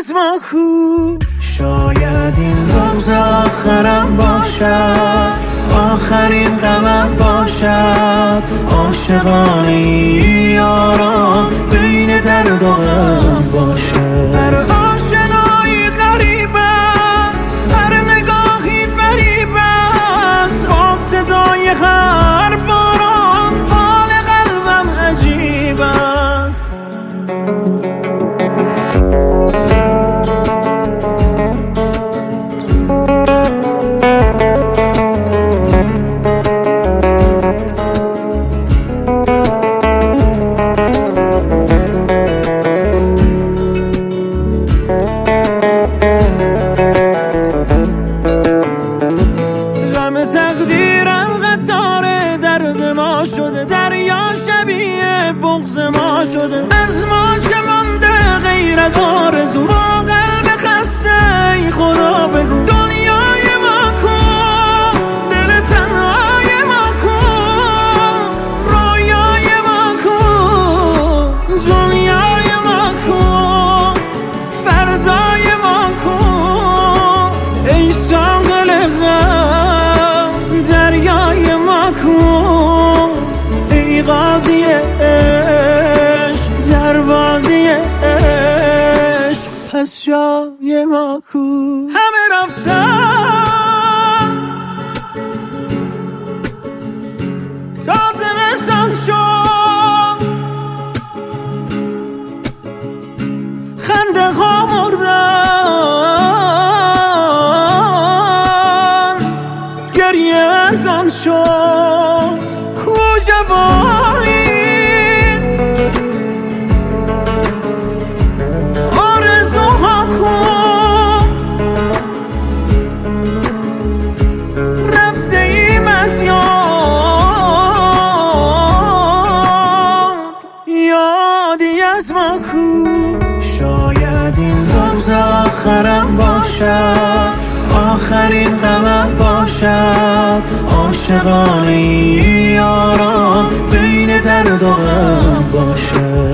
از ما کو. شاید این روز آخرم باشد، آخرین غمم باشد. عاشقانه یاران بین درد و غم باشد. هر آشنایی غریب است، هر نگاهی فریب است. با صدای هر باران حال قلبم عجیب است. تقدیرم قطار درد ما شده، دریا شبیه بغض ما شده. از ما چه مانده غیر از آرزو، با قلب خسته ای خدا بگو. دنیای ما کو، دل تنهای ما کو. رویای ما کو، دنیای ما کو. فردای ما کو، ای ساقل دریای ما کو. ای قاضی عشق، دروازی عشق، پس جای ما کو. همه رفتند تا زمستان شد، خنده ها مردن، گریه ارزان شد. کو جوانی آرزوها کو، رفته ایم از یادی از ما کو. شاید این روز آخرم باشد، آخرین غمم باشد. عاشقانه یاران بین درد و غم باشد.